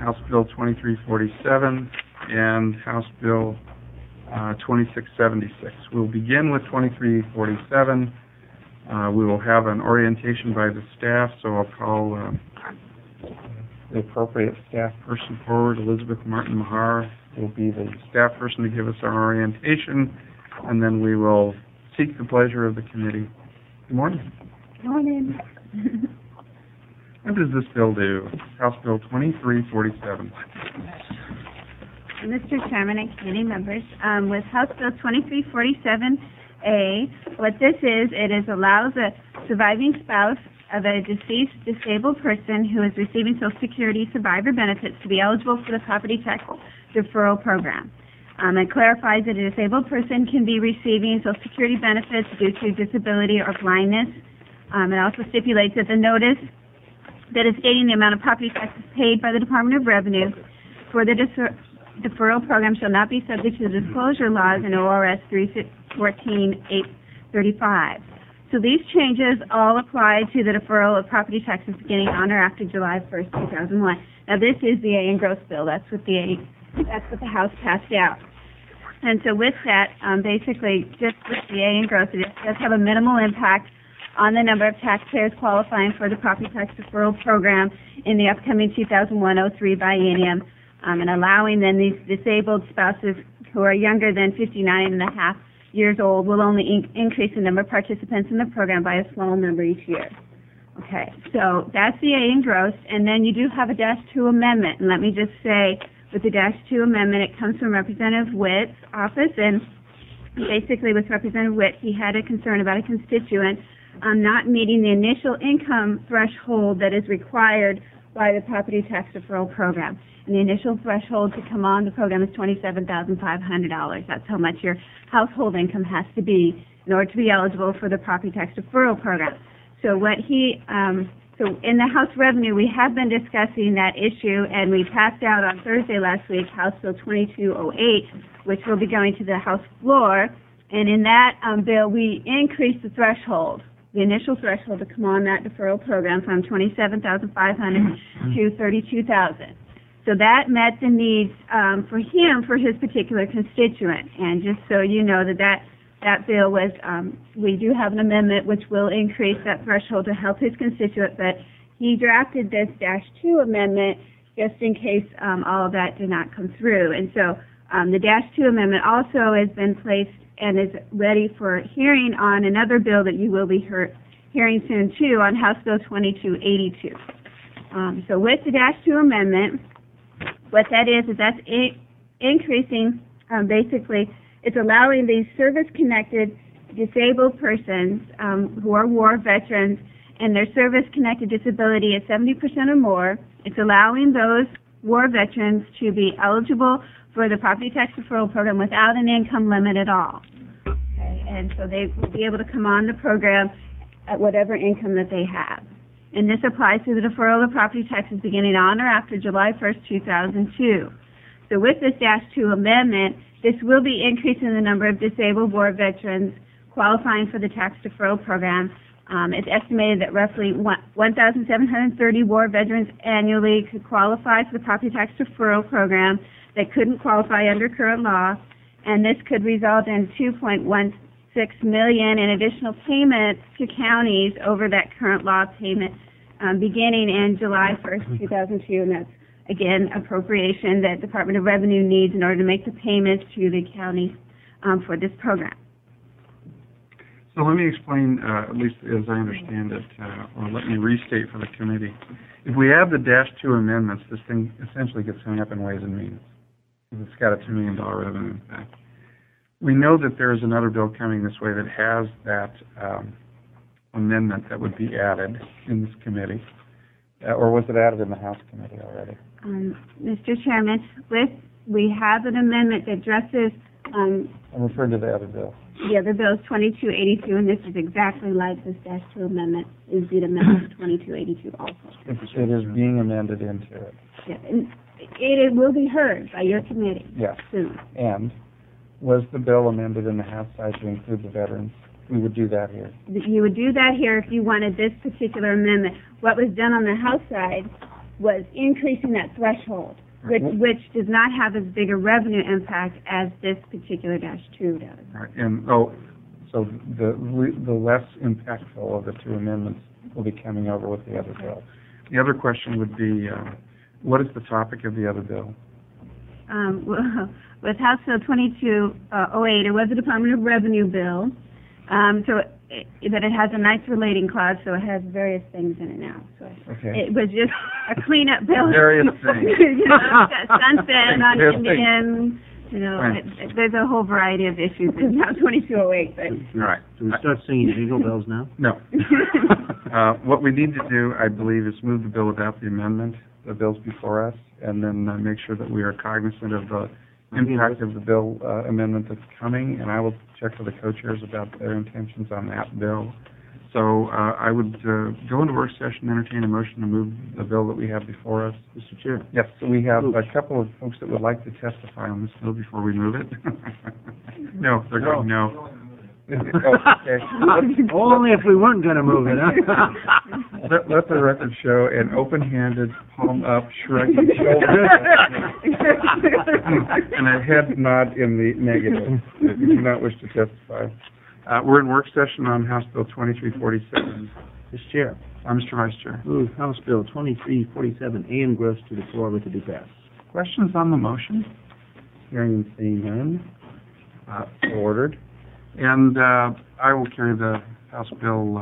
House Bill 2347 and House Bill 2676. We'll begin with 2347. We will have an orientation by the staff, so I'll call the appropriate staff person forward. Elizabeth Martin Mahar will be the staff person to give us our orientation, and then we will seek the pleasure of the committee. Good morning. Good morning. What does this bill do? House Bill 2347. Mr. Chairman and committee members, with House Bill 2347A, what this is, it allows a surviving spouse of a deceased disabled person who is receiving Social Security survivor benefits to be eligible for the property tax deferral program. It clarifies that a disabled person can be receiving Social Security benefits due to disability or blindness. It also stipulates that the notice that is stating the amount of property taxes paid by the Department of Revenue for the deferral program shall not be subject to the disclosure laws in ORS 314-835. So these changes all apply to the deferral of property taxes beginning on or after July 1st, 2001. Now this is the A engrossed bill. That's what the House passed out. And so with that, basically, just with the A engrossed, it does have a minimal impact on the number of taxpayers qualifying for the property tax deferral program in the upcoming 2001-03 biennium, and allowing then these disabled spouses who are younger than 59 and a half years old will only increase the number of participants in the program by a small number each year. Okay, so that's the A engrossed, and then you do have a -2 amendment, and let me just say, with the -2 amendment, it comes from Representative Witt's office, and basically with Representative Witt, he had a concern about a constituent not meeting the initial income threshold that is required by the property tax deferral program. And the initial threshold to come on the program is $27,500. That's how much your household income has to be in order to be eligible for the property tax deferral program. So what so in the House Revenue, we have been discussing that issue, and we passed out on Thursday last week House Bill 2208, which will be going to the House floor. And in that bill, we increased the threshold, the initial threshold to come on that deferral program from $27,500 to $32,000. So that met the needs for him, for his particular constituent. And just so you know that bill was, we do have an amendment which will increase that threshold to help his constituent, but he drafted this -2 amendment just in case all of that did not come through. And so the -2 amendment also has been placed and is ready for hearing on another bill that you will be hearing soon too, on House Bill 2282. So with the -2 amendment, what that is that's increasing, basically, it's allowing these service-connected disabled persons who are war veterans and their service-connected disability is 70% or more. It's allowing those war veterans to be eligible for the property tax deferral program without an income limit at all. Okay? And so they will be able to come on the program at whatever income that they have. And this applies to the deferral of property taxes beginning on or after July 1st, 2002. So with this -2 amendment, this will be increasing the number of disabled war veterans qualifying for the tax deferral program. It's estimated that roughly 1,730 war veterans annually could qualify for the property tax deferral program that couldn't qualify under current law, and this could result in $2.16 million in additional payments to counties over that current law payment beginning in July 1st, 2002, and that's, again, appropriation that Department of Revenue needs in order to make the payments to the counties for this program. So let me explain, at least as I understand it, or let me restate for the committee. If we add the -2 amendments, this thing essentially gets hung up in Ways and Means. It's got a $2 million revenue impact. We know that there is another bill coming this way that has that amendment that would be added in this committee. Or was it added in the House committee already? Mr. Chairman, we have an amendment that addresses... I'm referring to the other bill. The other bill is 2282, and this is exactly like this -2 amendment. Is the amendment 2282 also? It is being amended into it. Yeah, and it will be heard by your committee soon. And was the bill amended in the House side to include the veterans? We would do that here. You would do that here if you wanted this particular amendment. What was done on the House side was increasing that threshold, which does not have as big a revenue impact as this particular -2 does. Right, and, so the less impactful of the two amendments will be coming over with the other bill. The other question would be, what is the topic of the other bill? Well, with House Bill 2208, it was a Department of Revenue bill, but it has a nice relating clause, so it has various things in it now. So Okay. it was just a cleanup bill. Various things. Sunset on Various Indian, Right. there's a whole variety of issues in now 2208. But All right. Do we start singing jingle bells now? No. What we need to do, I believe, is move the bill without the amendment, the bills before us, and then make sure that we are cognizant of the impact of the bill amendment that's coming, and I will check with the co-chairs about their intentions on that bill. So I would go into work session, entertain a motion to move the bill that we have before us. Mr. Chair. Yes, so we have a couple of folks that would like to testify on this bill before we move it. No, they're going no. Okay. Only if we weren't going to move it, huh? Let the record show an open-handed, palm-up, shrugging shoulder, and a head nod in the negative, if you do not wish to testify. We're in work session on House Bill 2347. Mr. Chair. Mr. Vice Chair. Move House Bill 2347 A engrossed to the floor with it be passed. Questions on the motion? Hearing and seeing none. So ordered. And I will carry the House Bill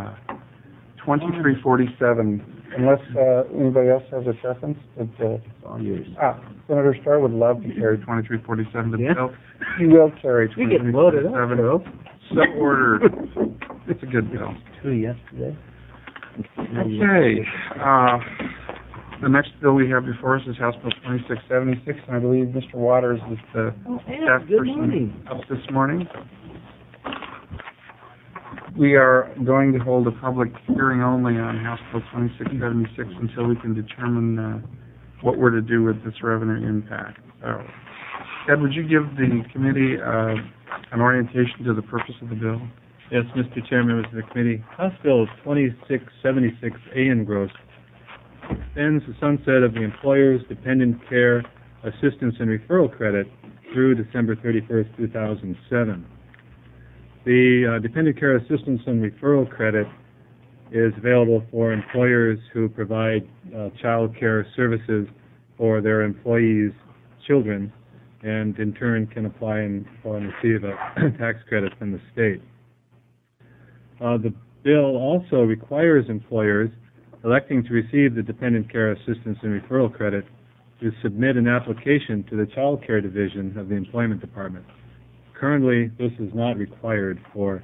2347, unless anybody else has a preference. It's all yours. Senator Starr would love to carry 2347 to the Yeah? bill. He will carry We get voted up, 2347. Earl. So ordered. It's a good bill. 2 yesterday. Okay. The next bill we have before us is House Bill 2676, and I believe Mr. Waters is the staff good person morning. up this morning. We are going to hold a public hearing only on House Bill 2676 until we can determine what we're to do with this revenue impact. So, Ed, would you give the committee an orientation to the purpose of the bill? Yes, Mr. Chair, members of the committee. House Bill 2676A engrossed extends the sunset of the Employers Dependent Care Assistance and Referral Credit through December 31st, 2007. The Dependent Care Assistance and Referral Credit is available for employers who provide child care services for their employees' children, and in turn can apply and receive a tax credit from the state. The bill also requires employers electing to receive the Dependent Care Assistance and Referral Credit to submit an application to the Child Care Division of the Employment Department. Currently, this is not required for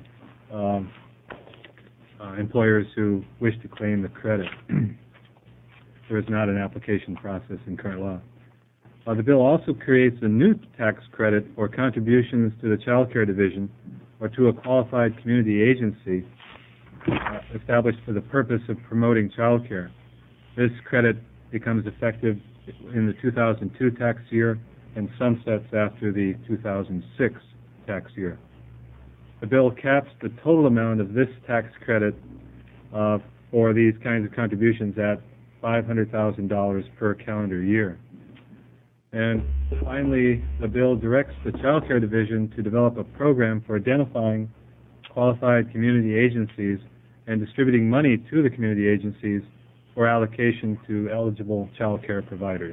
employers who wish to claim the credit. There is not an application process in current law. The bill also creates a new tax credit for contributions to the Child Care Division or to a qualified community agency established for the purpose of promoting child care. This credit becomes effective in the 2002 tax year and sunsets after the 2006 tax year. The bill caps the total amount of this tax credit for these kinds of contributions at $500,000 per calendar year. And finally, the bill directs the Child Care Division to develop a program for identifying qualified community agencies and distributing money to the community agencies for allocation to eligible child care providers.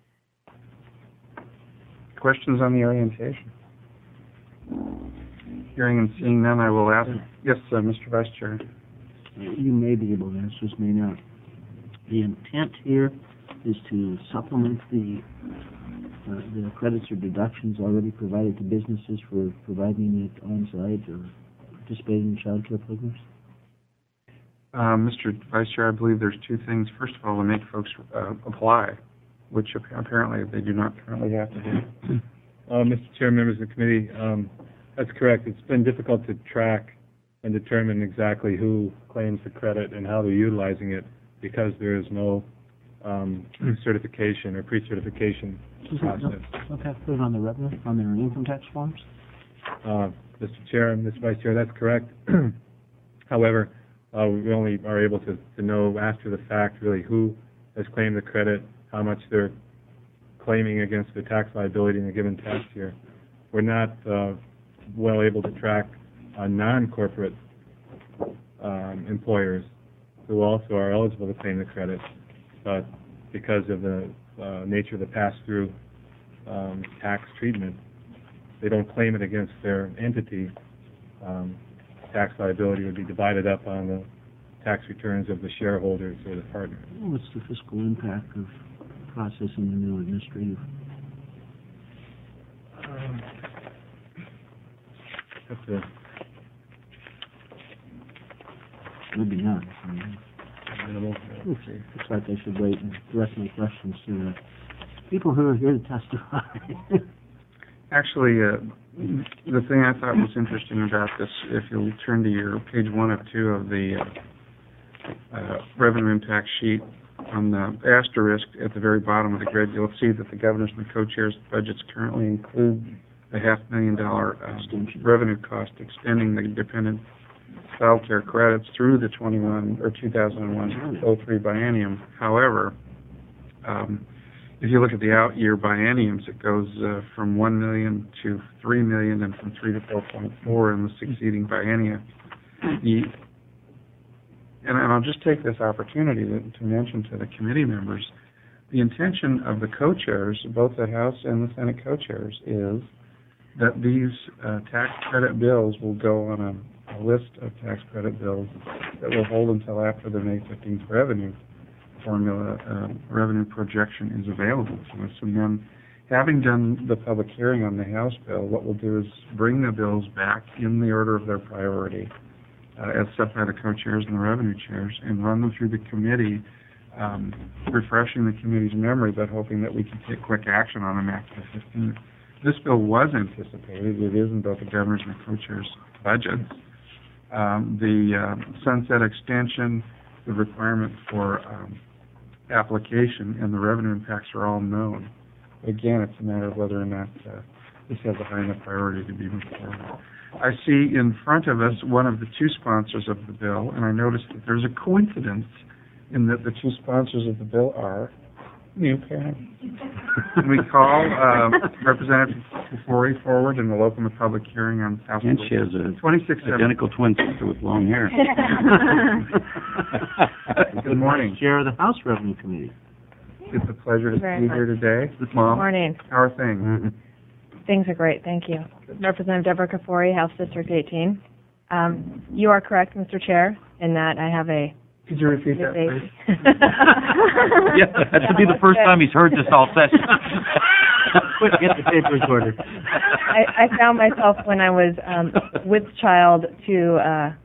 Questions on the orientation? Hearing and seeing none, I will ask. Yes, Mr. Vice Chair. You may be able to answer this, may not. The intent here is to supplement the credits or deductions already provided to businesses for providing it on-site or participating in child care programs? Mr. Vice Chair, I believe there's two things. First of all, to make folks apply, which apparently they do not currently have to do. Mr. Chair, members of the committee, that's correct. It's been difficult to track and determine exactly who claims the credit and how they're utilizing it because there is no certification or pre-certification process. Okay, put it on the revenue, on their income tax forms? Mr. Chair and Mr. Vice Chair, that's correct. However, we only are able to know after the fact really who has claimed the credit, how much they're claiming against the tax liability in a given tax year. We're not well able to track non-corporate employers who also are eligible to claim the credit, but because of the nature of the pass-through tax treatment, they don't claim it against their entity. Tax liability would be divided up on the tax returns of the shareholders or the partners. What's the fiscal impact of processing the new administrative? Have to Maybe not. minimal. Okay. Looks like I should wait and direct my questions to the people who are here to testify. Actually, the thing I thought was interesting about this, if you'll turn to your page 1 of 2 of the revenue impact sheet, on the asterisk at the very bottom of the grid, you'll see that the governor's and the co-chairs' budgets currently include a $500,000 revenue cost extending the dependent child care credits through the 2001-03 biennium. However, if you look at the out-year bienniums, it goes from $1 million to $3 million and from 3 to 4.4 in the succeeding biennia. And I'll just take this opportunity to mention to the committee members, the intention of the co-chairs, both the House and the Senate co-chairs, is that these tax credit bills will go on a list of tax credit bills that will hold until after the May 15th revenue formula, revenue projection is available to us. And then, having done the public hearing on the House bill, what we'll do is bring the bills back in the order of their priority, as set by the co-chairs and the revenue chairs, and run them through the committee, refreshing the committee's memory, but hoping that we can take quick action on them after the 15th. This bill was anticipated. It is in both the governor's and the co-chairs' budgets. The sunset extension, the requirement for application, and the revenue impacts are all known. Again, it's a matter of whether or not this has a high enough priority to be moved forward. I see in front of us one of the two sponsors of the bill, and I noticed that there's a coincidence in that the two sponsors of the bill are new parents. We call Representative Kafoury forward, and we'll open the public hearing on House And Bill she has a 2670. identical twin sister with long hair. Good morning. Chair of the House Revenue Committee. It's a pleasure to Very be here today. Good Mom, morning. how are things? Things are great, thank you. Representative Deborah Kafoury, House District 18. You are correct, Mr. Chair, in that I have a Could you repeat that, please? Yeah, that should be the first time he's heard this all session. Quick, get the papers ordered. I found myself when I was with child to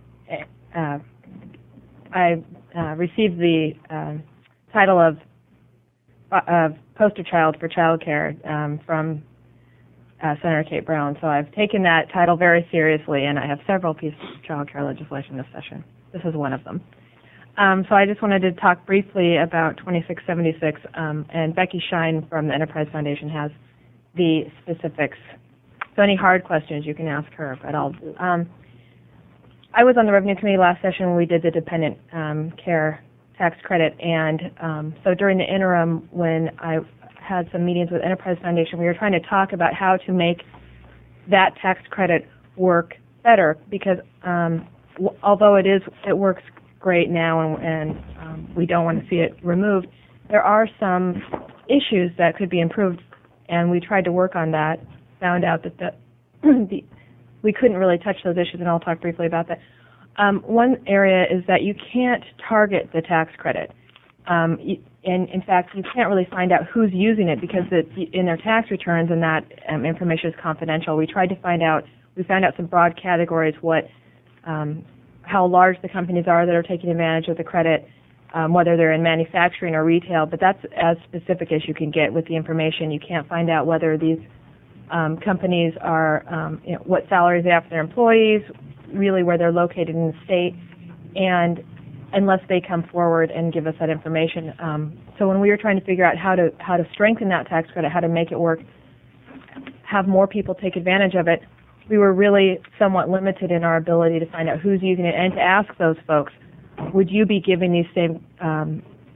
I received the title of poster child for child care from Senator Kate Brown. So I've taken that title very seriously, and I have several pieces of child care legislation this session. This is one of them. So I just wanted to talk briefly about 2676, and Becky Shine from the Enterprise Foundation has the specifics. So any hard questions you can ask her, but I was on the Revenue Committee last session when we did the dependent care tax credit, and so during the interim when I had some meetings with Enterprise Foundation, we were trying to talk about how to make that tax credit work better, because although it works great now and we don't want to see it removed, there are some issues that could be improved, and we tried to work on that, found out that we couldn't really touch those issues, and I'll talk briefly about that. One area is that you can't target the tax credit. And in fact, you can't really find out who's using it because in their tax returns, and that information is confidential. We found out some broad categories, how large the companies are that are taking advantage of the credit, whether they're in manufacturing or retail, but that's as specific as you can get with the information. You can't find out whether these companies are, what salaries they have for their employees, really where they're located in the state, and unless they come forward and give us that information. So when we were trying to figure out how to strengthen that tax credit, how to make it work, have more people take advantage of it, we were really somewhat limited in our ability to find out who's using it and to ask those folks, would you be giving these same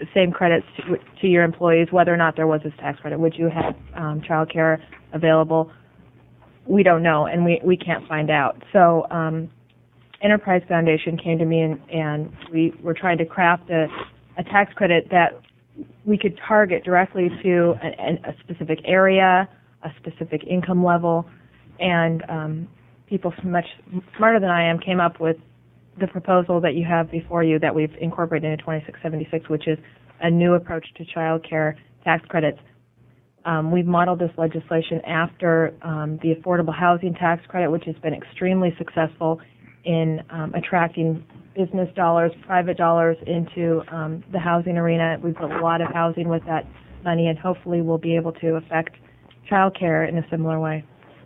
the same credits to your employees, whether or not there was this tax credit. Would you have child care available? We don't know, and we can't find out. So Enterprise Foundation came to me, and we were trying to craft a tax credit that we could target directly to a specific area, a specific income level, and people much smarter than I am came up with the proposal that you have before you that we've incorporated into 2676, which is a new approach to child care tax credits. We've modeled this legislation after the affordable housing tax credit, which has been extremely successful in attracting business dollars, private dollars into the housing arena. We've built a lot of housing with that money, and hopefully we'll be able to affect child care in a similar way.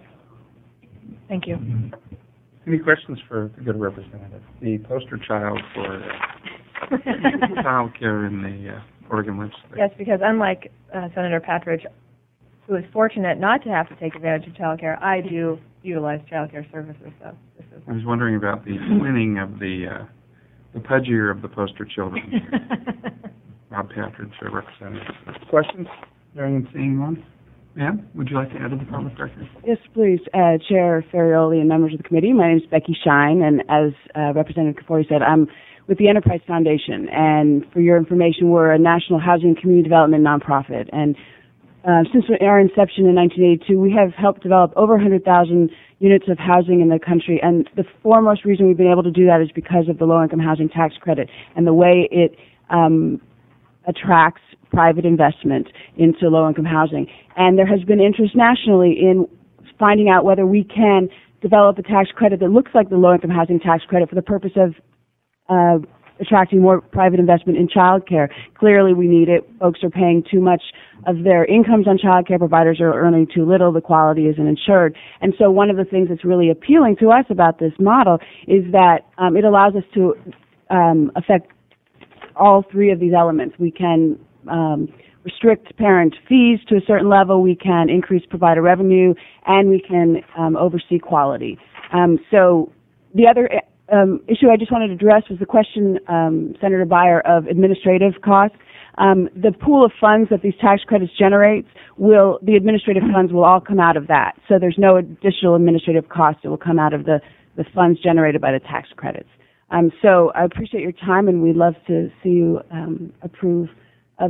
Thank you. Any questions for the good representative? The poster child for child care in the Oregon legislature. Yes, because unlike Senator Patridge, who is fortunate not to have to take advantage of child care, I do utilize child care services. So this is I was wondering about the twinning of the pudgier of the poster children. Rob Patridge, representative. Questions? Hearing and seeing none. Ma'am, would you like to add to the public record? Yes, please. Chair Ferrioli and members of the committee, my name is Becky Shine, and as Representative Kafori said, I'm with the Enterprise Foundation, and for your information, we're a national housing and community development nonprofit, and since our inception in 1982, we have helped develop over 100,000 units of housing in the country, and the foremost reason we've been able to do that is because of the low-income housing tax credit and the way it attracts private investment into low-income housing. And there has been interest nationally in finding out whether we can develop a tax credit that looks like the low-income housing tax credit for the purpose of attracting more private investment in child care. Clearly, we need it. Folks are paying too much of their incomes on child care. Providers are earning too little. The quality isn't ensured. And so one of the things that's really appealing to us about this model is that it allows us to affect all three of these elements. We can restrict parent fees to a certain level, we can increase provider revenue, and we can oversee quality. So the other issue I just wanted to address was the question, Senator Beyer, of administrative costs. The pool of funds that these tax credits generate, the administrative funds will all come out of that. So there's no additional administrative cost that will come out of the funds generated by the tax credits. So I appreciate your time, and we'd love to see you approve of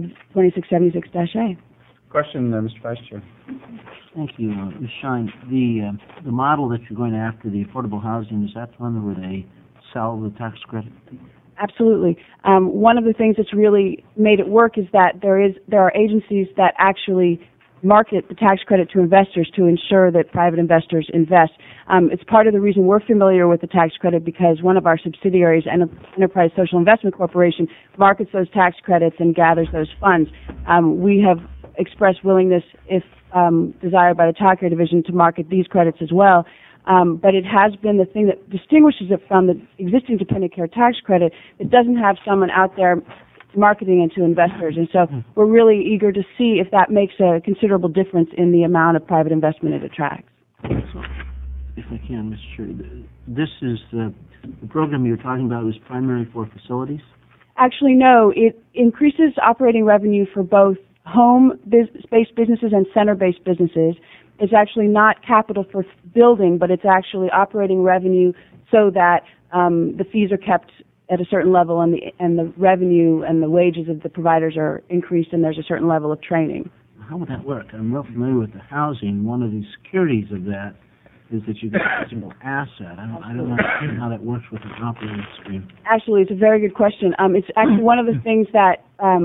2676-A. Question, Mr. Vice Chair. Thank you, Ms. Shine. The model that you're going after, the affordable housing, is that one where they sell the tax credit? Absolutely. One of the things that's really made it work is that there are agencies that actually market the tax credit to investors to ensure that private investors invest. It's part of the reason we're familiar with the tax credit because one of our subsidiaries, Enterprise Social Investment Corporation, markets those tax credits and gathers those funds. We have expressed willingness, if desired by the Child Care Division, to market these credits as well. But it has been the thing that distinguishes it from the existing dependent care tax credit. It doesn't have someone out there marketing it to investors. And so we're really eager to see if that makes a considerable difference in the amount of private investment it attracts. So, if I can, Mr. Chair, this is the program you're talking about is primarily for facilities? Actually, no. It increases operating revenue for both home-based businesses and center-based businesses. It's actually not capital for building, but it's actually operating revenue so that the fees are kept at a certain level and the revenue and the wages of the providers are increased and there's a certain level of training. How would that work? I'm real familiar with the housing. One of the securities of that is that you get a physical asset. I don't know how that works with an operating stream. Actually, it's a very good question. It's actually one of the things that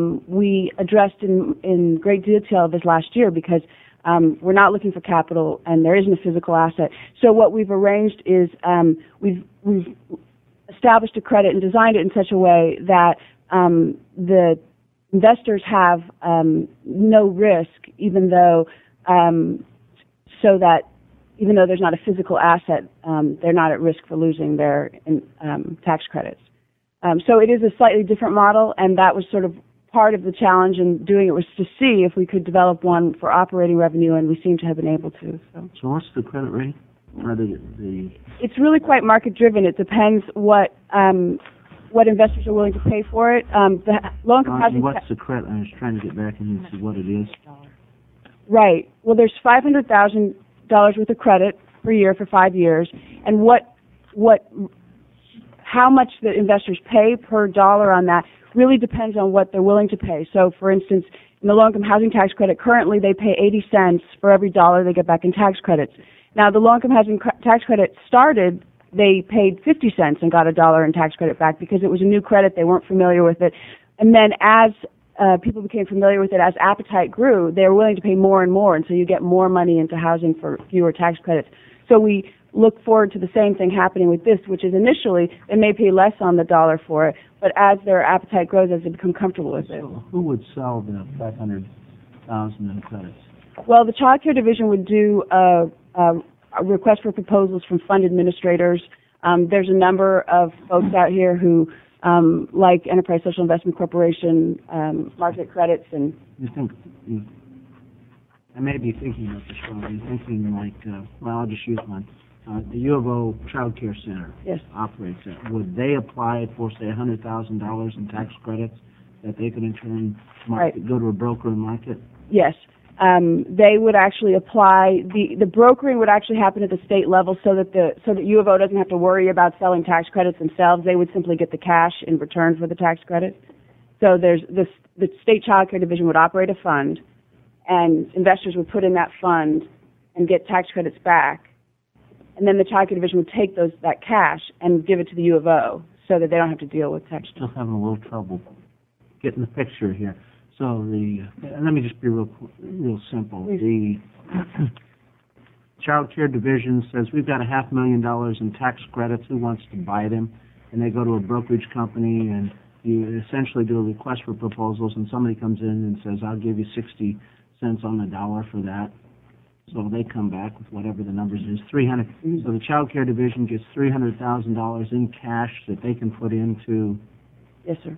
we addressed in great detail this last year because we're not looking for capital and there isn't a physical asset. So what we've arranged is we've established a credit and designed it in such a way that the investors have no risk, even though there's not a physical asset, they're not at risk for losing their tax credits. So it is a slightly different model, and that was sort of part of the challenge in doing it was to see if we could develop one for operating revenue, and we seem to have been able to. So what's the credit rating? Or It's really quite market driven. It depends what what investors are willing to pay for it. The low-income housing What's the credit? I was trying to get back in and see what it is. right. Well, there's $500,000 worth of credit per year for 5 years, and how much the investors pay per dollar on that really depends on what they're willing to pay. So, for instance, in the low-income housing tax credit, currently they pay 80 cents for every dollar they get back in tax credits. Now, the low-income housing tax credit started, they paid 50 cents and got $1 in tax credit back because it was a new credit, they weren't familiar with it. And then as people became familiar with it, as appetite grew, they were willing to pay more and more, and so you get more money into housing for fewer tax credits. So we look forward to the same thing happening with this, which is initially they may pay less on the dollar for it, but as their appetite grows, as they become comfortable with it. So who would sell the $500,000 in credits? Well, the Child Care Division would do a request for proposals from fund administrators. There's a number of folks out here who, like Enterprise Social Investment Corporation, market credits, and You think, I may be thinking of this wrong. You're thinking like, well, I'll just use one. The U of O Child Care Center yes, operates it. Would they apply for, say, $100,000 in tax credits that they could in turn go to a broker and market? yes. They would actually apply. The brokering would actually happen at the state level, so that U of O doesn't have to worry about selling tax credits themselves. They would simply get the cash in return for the tax credit. So there's the state Child Care Division would operate a fund, and investors would put in that fund and get tax credits back. And then the Child Care Division would take that cash and give it to the U of O so that they don't have to deal with tax. Still having a little trouble getting the picture here. So let me just be real simple. The Child Care Division says we've got $500,000 in tax credits. Who wants to buy them? And they go to a brokerage company, and you essentially do a request for proposals, and somebody comes in and says, I'll give you 60 cents on the dollar for that. So they come back with whatever the numbers is, 300. So the Child Care Division gets $300,000 in cash that they can put into. Yes, sir.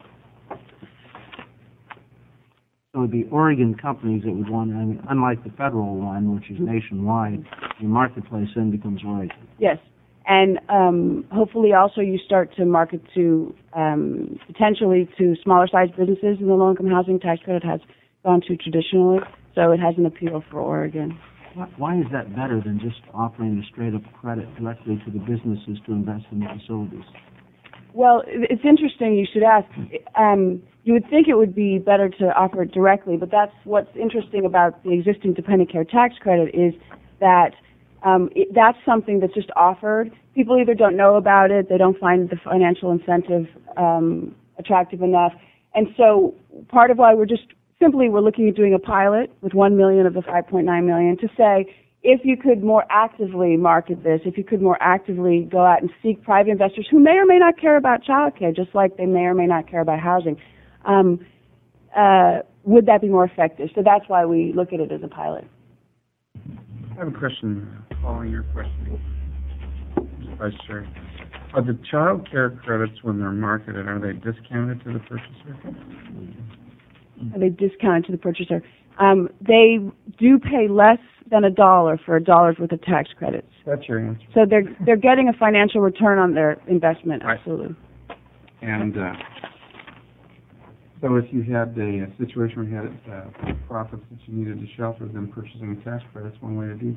So it would be Oregon companies that would want, I mean, unlike the federal one, which is nationwide, the marketplace then becomes Oregon. Yes. And hopefully also you start to market to potentially to smaller sized businesses in the low-income housing tax credit has gone to traditionally, so it has an appeal for Oregon. Why is that better than just offering a straight-up credit directly to the businesses to invest in the facilities? Well, it's interesting you should ask. You would think it would be better to offer it directly, but that's what's interesting about the existing dependent care tax credit is that that's something that's just offered. People either don't know about it, they don't find the financial incentive attractive enough, and so part of why we're looking at doing a pilot with $1 million of the $5.9 million to say, if you could more actively market this, if you could more actively go out and seek private investors who may or may not care about child care, just like they may or may not care about housing, would that be more effective? So that's why we look at it as a pilot. I have a question following your question, Vice Chair. Are the child care credits, when they're marketed, are they discounted to the purchaser? Are they discounted to the purchaser? They do pay less than $1 for $1 worth of tax credits. That's your answer. So they're getting a financial return on their investment, absolutely. And so if you had a situation where you had profits that you needed to shelter, then purchasing a tax credit's one way to do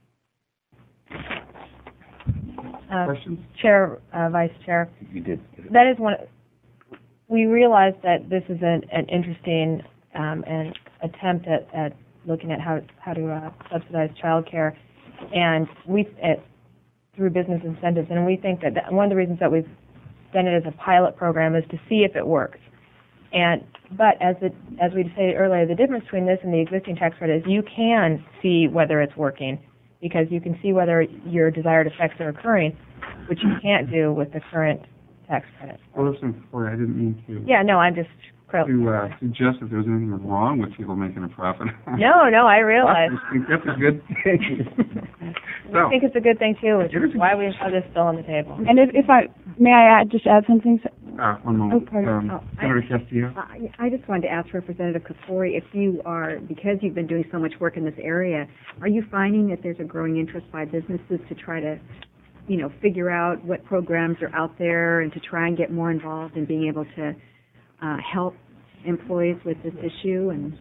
that. Questions? Chair, Vice Chair. You did. That is one. We realize that this is an interesting and attempt at looking at how to subsidize child care, and through business incentives. And we think that one of the reasons that we've done it as a pilot program is to see if it works. But as we said earlier, the difference between this and the existing tax credit is you can see whether it's working, because you can see whether your desired effects are occurring, which you can't do with the current tax credit. Well, listen, I didn't mean to. Yeah, no, I'm just to suggest that there was anything wrong with people making a profit. No, I realize. I think that's a good thing. I think it's a good thing too, which is why we have this bill on the table. And if I may, I add something. One moment. Senator Castillo. I just wanted to ask Representative Kafoury, if you are, because you've been doing so much work in this area, are you finding that there's a growing interest by businesses to try to figure out what programs are out there and to try and get more involved in being able to help employees with this issue? And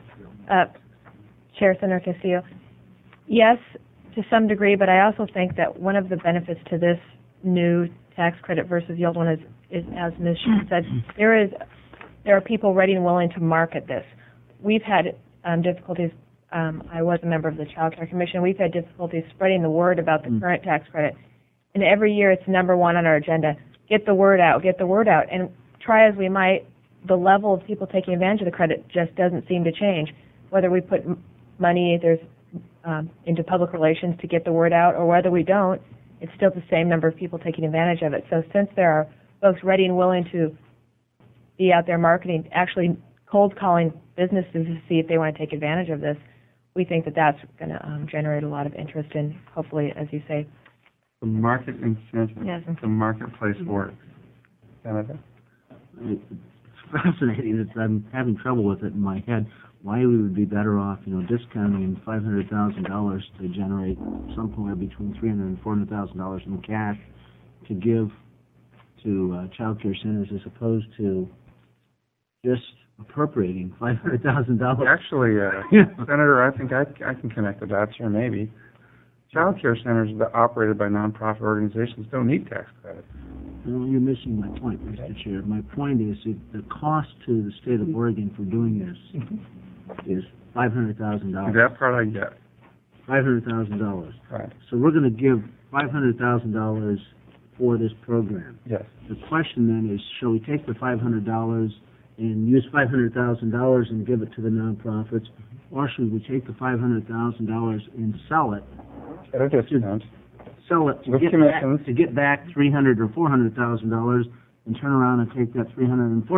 Chair Senator Castillo, yes, to some degree, but I also think that one of the benefits to this new tax credit versus the old one is as Ms. Schuman said, there are people ready and willing to market this. We've had difficulties. I was a member of the Child Care Commission. We've had difficulties spreading the word about the current tax credit. And every year it's number one on our agenda. Get the word out, get the word out. And try as we might, the level of people taking advantage of the credit just doesn't seem to change. Whether we put money into public relations to get the word out or whether we don't, it's still the same number of people taking advantage of it. So since there are folks ready and willing to be out there marketing, actually cold calling businesses to see if they want to take advantage of this, we think that that's going to generate a lot of interest and hopefully, as you say, The market incentive, Yes. the marketplace works. Senator? It's fascinating. I'm having trouble with it in my head. Why we would be better off, discounting $500,000 to generate somewhere between $300,000 and $400,000 in cash to give to child care centers as opposed to just appropriating $500,000. Actually, Senator, I think I can connect the dots here, maybe. Child care centers that are operated by nonprofit organizations don't need tax credits. No, you're missing my point, Mr. Chair. My point is that the cost to the state of Oregon for doing this is $500,000. That part I get. $500,000. Right. So we're going to give $500,000 for this program. Yes. The question then is, shall we take the $500 and use $500,000 and give it to the nonprofits, or should we take the $500,000 and sell it? At a discount. Sell it With commissions. to get back $300,000 or $400,000, and turn around and take that $300,000 and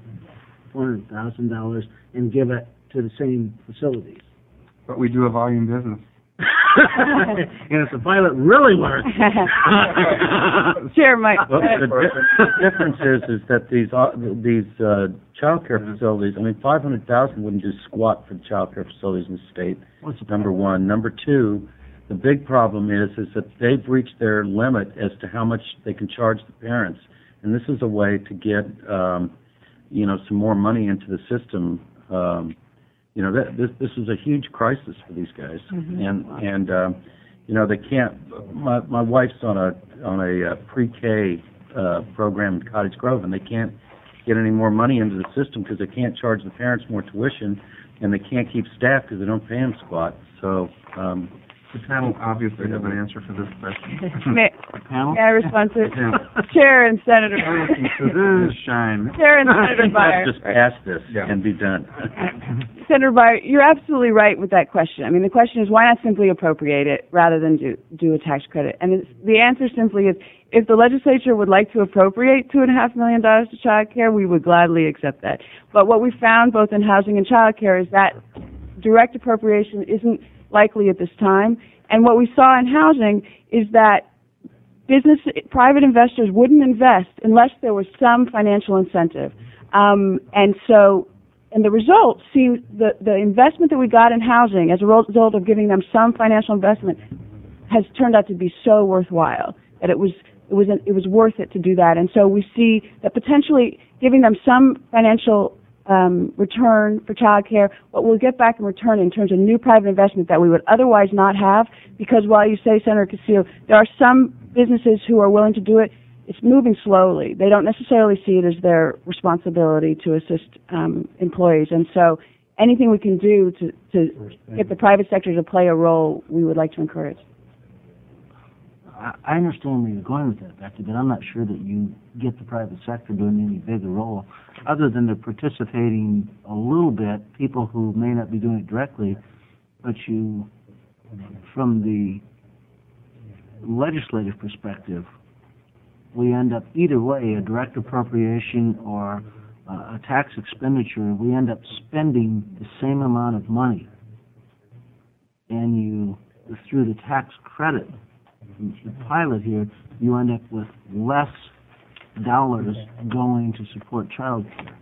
$400,000 and give it to the same facilities. But we do a volume business. And if the pilot really works. Chair Mike. Well, the difference is that these child care facilities, $500,000 wouldn't do squat for the child care facilities in the state. Number one. Number two, the big problem is that they've reached their limit as to how much they can charge the parents, and this is a way to get some more money into the system. This is a huge crisis for these guys, and they can't. My wife's on a pre-K program in Cottage Grove, and they can't get any more money into the system because they can't charge the parents more tuition, and they can't keep staff because they don't pay them squat. So. The panel obviously has an answer for this question. May I respond to it? Chair and Senator. Shine. Chair and Senator Byer. Just pass this and be done. Senator Byer, you're absolutely right with that question. The question is, why not simply appropriate it rather than do a tax credit? And the answer simply is, if the legislature would like to appropriate $2.5 million to child care, we would gladly accept that. But what we found both in housing and child care is that direct appropriation isn't likely at this time. And what we saw in housing is that private investors wouldn't invest unless there was some financial incentive. And the result seems the investment that we got in housing as a result of giving them some financial investment has turned out to be so worthwhile that it was worth it to do that. And so we see that potentially giving them some financial return for child care, what we'll get back in return in terms of new private investment that we would otherwise not have, because while you say, Senator Castillo, there are some businesses who are willing to do it, it's moving slowly. They don't necessarily see it as their responsibility to assist employees. And so anything we can do to get the private sector to play a role, we would like to encourage. I understand where you're going with that, Becky, but I'm not sure that you get the private sector doing any bigger role, other than they're participating a little bit, people who may not be doing it directly, but you, from the legislative perspective, we end up either way, a direct appropriation or a tax expenditure, we end up spending the same amount of money. And you, through the tax credit, the pilot here, you end up with less dollars going to support child care.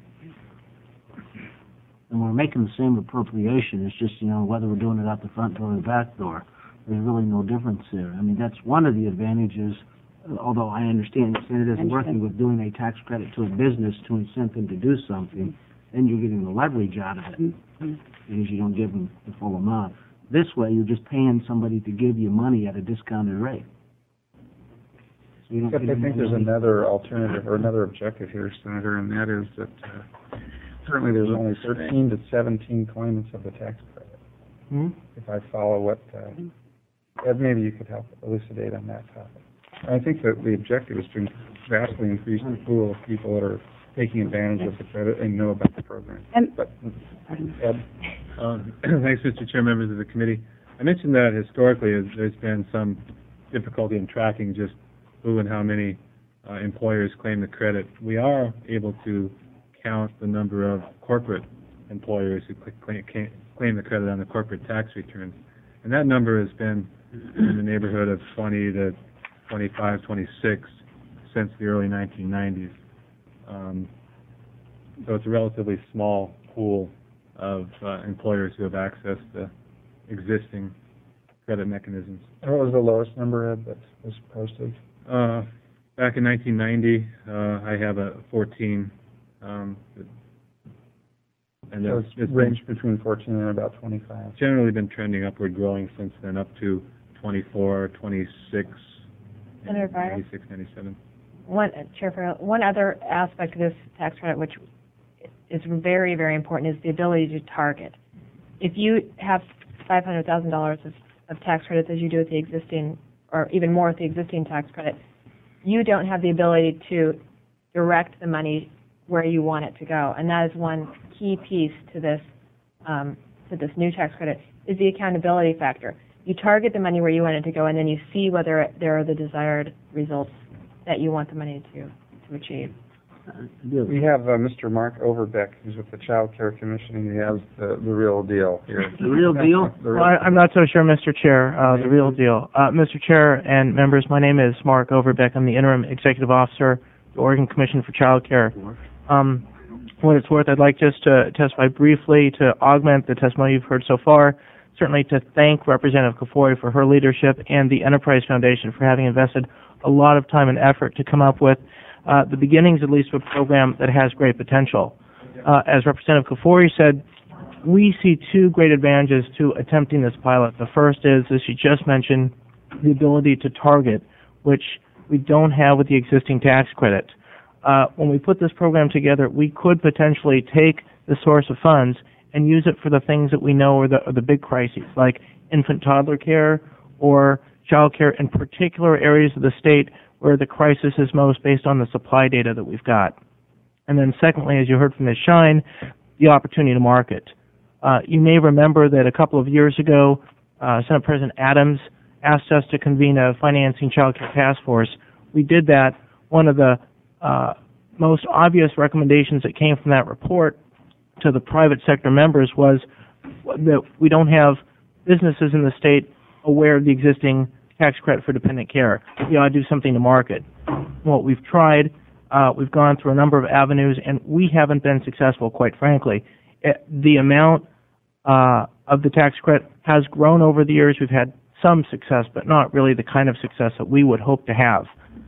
And we're making the same appropriation. It's just, whether we're doing it out the front door or the back door. there's really no difference there. I mean, that's one of the advantages, although I understand the Senate isn't working with doing a tax credit to a business to incent them to do something, then you're getting the leverage out of it because you don't give them the full amount. This way, you're just paying somebody to give you money at a discounted rate. So you don't Except give I think them there's money. another alternative or another objective here, Senator, and that is that currently there's only 13 to 17 claimants of the tax credit. If I follow what, Ed, maybe you could help elucidate on that topic. I think that the objective is to vastly increase the pool of people that are taking advantage of the credit and know about the program. But, Ed? Thanks, Mr. Chair, members of the committee. I mentioned that historically there's been some difficulty in tracking just who and how many employers claim the credit. We are able to count the number of corporate employers who claim the credit on the corporate tax returns. And that number has been in the neighborhood of 20 to 25, 26 since the early 1990s. So it's a relatively small pool of employers who have access to existing credit mechanisms. What was the lowest number, Ed, that was posted? Back in 1990, I have a 14. And So it's ranged between 14 and about 25. generally been trending upward, growing since then up to 24, 26, Senator Breyer? 96, 97. Chair Farrell, one other aspect of this tax credit which is very, very important is the ability to target. If you have $500,000 of tax credits as you do with the existing, or even more with the existing tax credit, you don't have the ability to direct the money where you want it to go. And that is one key piece to this new tax credit, is the accountability factor. You target the money where you want it to go, and then you see whether there are the desired results that you want the money to achieve. We have Mr. Mark Overbeck, who's with the Child Care Commission, and he has the real deal here. The real deal? Well, I'm not so sure, Mr. Chair, the real deal. Mr. Chair and members, my name is Mark Overbeck. I'm the Interim Executive Officer, the Oregon Commission for Child Care. What it's worth, I'd like just to testify briefly to augment the testimony you've heard so far, certainly to thank Representative Kafoury for her leadership and the Enterprise Foundation for having invested a lot of time and effort to come up with the beginnings, at least, of a program that has great potential. As Representative Kafoury said, we see two great advantages to attempting this pilot. The first is, as she just mentioned, the ability to target, which we don't have with the existing tax credit. When we put this program together, we could potentially take the source of funds and use it for the things that we know are the big crises, like infant-toddler care or child care in particular areas of the state where the crisis is most based on the supply data that we've got. And then secondly, as you heard from Ms. Shine, the opportunity to market. You may remember that a couple of years ago, Senate President Adams asked us to convene a financing child care task force. We did that. One of the most obvious recommendations that came from that report to the private sector members was that we don't have businesses in the state aware of the existing tax credit for dependent care. We ought to do something to market. Well, we've tried. We've gone through a number of avenues, and we haven't been successful, quite frankly. The amount of the tax credit has grown over the years. We've had some success, but not really the kind of success that we would hope to have.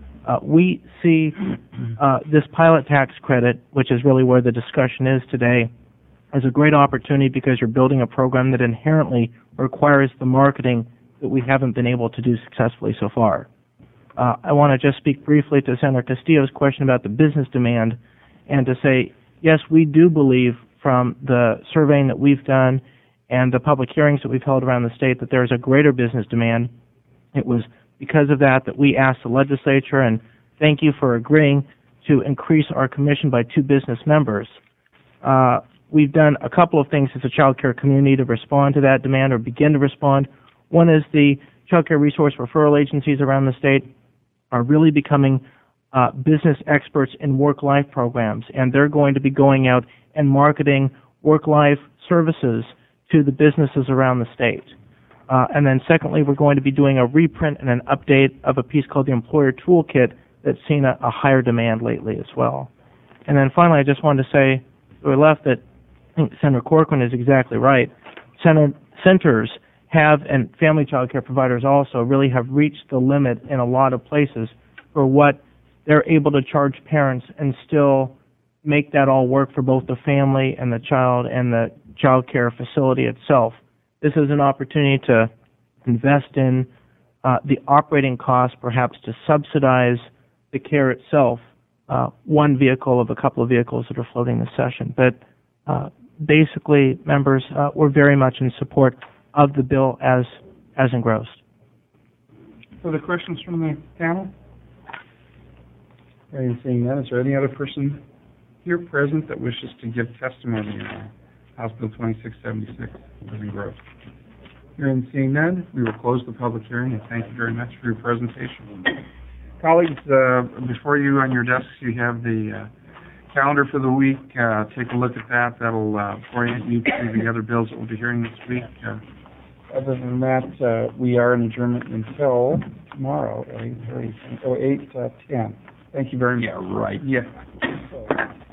We see this pilot tax credit, which is really where the discussion is today, as a great opportunity because you're building a program that inherently requires the marketing that we haven't been able to do successfully so far. I want to just speak briefly to Senator Castillo's question about the business demand and to say, yes, we do believe from the surveying that we've done and the public hearings that we've held around the state that there's a greater business demand. It was because of that we asked the legislature, and thank you for agreeing, to increase our commission by 2 business members. We've done a couple of things as a child care community to respond to that demand or begin to respond. One is the child care resource referral agencies around the state are really becoming business experts in work-life programs, and they're going to be going out and marketing work-life services to the businesses around the state. And then secondly, we're going to be doing a reprint and an update of a piece called the Employer Toolkit that's seen a higher demand lately as well. And then finally, I just wanted to say, we left that I think Senator Corcoran is exactly right. Centers and family child care providers also really have reached the limit in a lot of places for what they're able to charge parents and still make that all work for both the family and the child care facility itself. This is an opportunity to invest in the operating costs, perhaps to subsidize the care itself, one vehicle of a couple of vehicles that are floating this session. But basically, members, we're very much in support of the bill as engrossed. Further questions from the panel? Hearing and seeing none, is there any other person here present that wishes to give testimony on House Bill 2676 as engrossed? Hearing and seeing none, we will close the public hearing, and thank you very much for your presentation. Colleagues, before you on your desks, you have the calendar for the week. Take a look at that. That'll orient you to the other bills that we'll be hearing this week. Other than that, we are in adjournment until tomorrow at 8:10. Thank you very much. Yeah, right. Yeah.